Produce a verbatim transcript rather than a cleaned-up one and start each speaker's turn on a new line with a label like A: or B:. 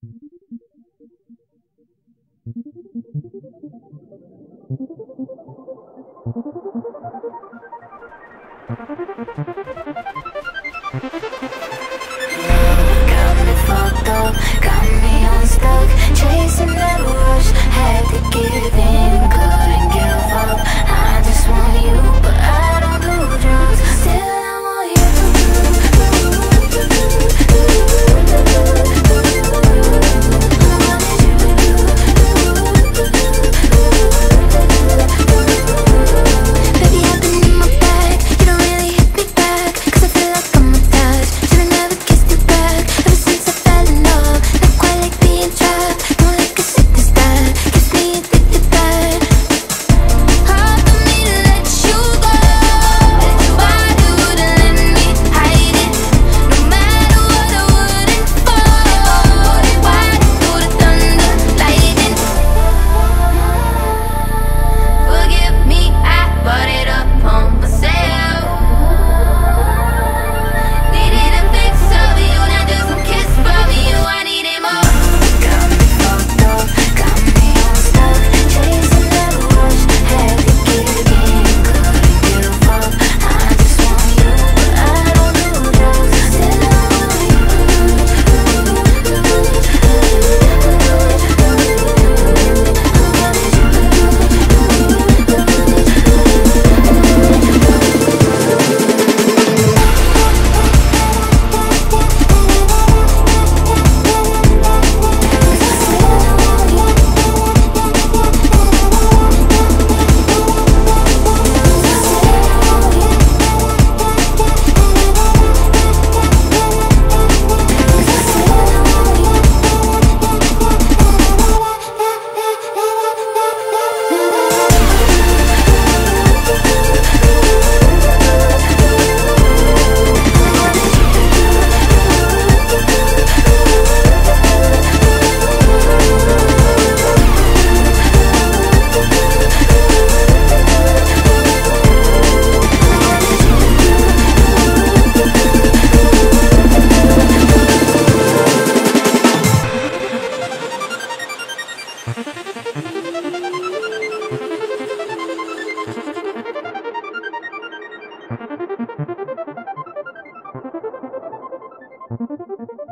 A: Got me fucked up, got me unstuck, chasing that rush, had to give in, couldn't give up. I just want you, but I don't do drugs. Still I want you. Baby, I've been in my bag, you don't really hit me back, 'cause I feel like I'm attached. Should've never kissed you back, ever since I fell in love. Not quite like being trapped, more like a sickness that keeps me addicted bad. Hard for me to let you go, why you wouldn't let me hide it? No matter what I wouldn't fall, why through the thunder, lightning? Forgive me, I brought it up on myself. Needed a fix of you, not just some kiss from you. I needed more. Got me fucked up, got me unstuck, chasing that rush, had to give in, couldn't give up. I just want you, but I don't do drugs. Still I want you. Thank you.